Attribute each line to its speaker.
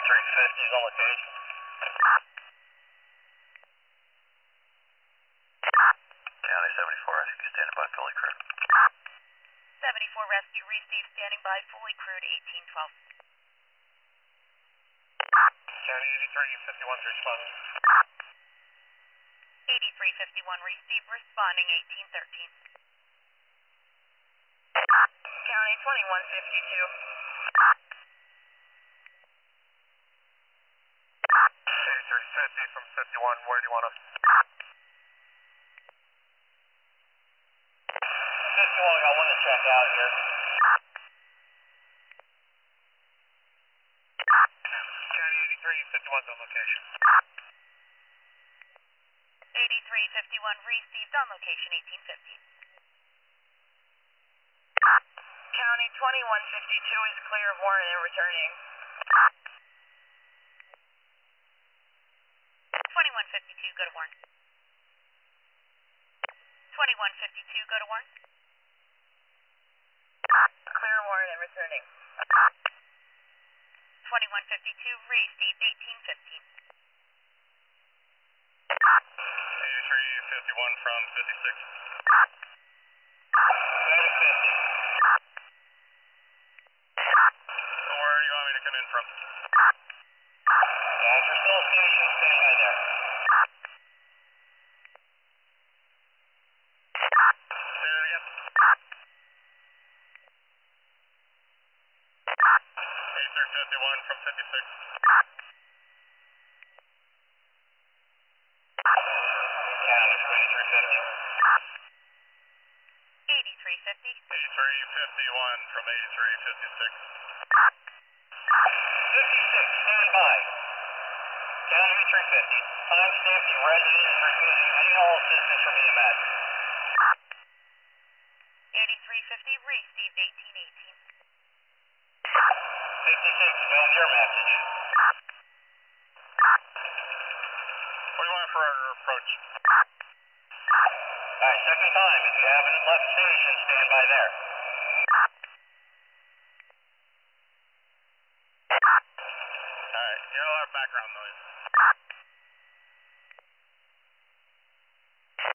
Speaker 1: 8350 is on location. County 74 Rescue, standing by, fully crewed.
Speaker 2: 74 Rescue, receive, standing by, fully crewed, 1812.
Speaker 1: County 8351 responding.
Speaker 2: 8351, receive, responding, 1813.
Speaker 3: County 2152.
Speaker 1: 8350 from 51, where do you want us? 51, got one to check out here. County 8351's on location.
Speaker 2: 8351, received, on location, 1815.
Speaker 3: County 2152 is clear of warrant and returning.
Speaker 2: 2152, go to warrant. 2152, go to warrant.
Speaker 3: Clear of warrant and returning.
Speaker 2: 2152, received, 1815.
Speaker 1: 8351 from 56. So where do you want me to come in from? You're still station, stand by there. Say that again. 8351 from 56. County 2350.
Speaker 2: 8350.
Speaker 1: 8351 from 8356.
Speaker 3: 56, stand by. County 8350. Timestamp, the resident is refusing any and all assistance from EMS.
Speaker 2: 8350, received, 1818.
Speaker 3: 56, go with your message.
Speaker 1: What do you want for our approach?
Speaker 3: Alright, second time. If you haven't left station, stand by there.
Speaker 1: Alright, you got a lot of background noise.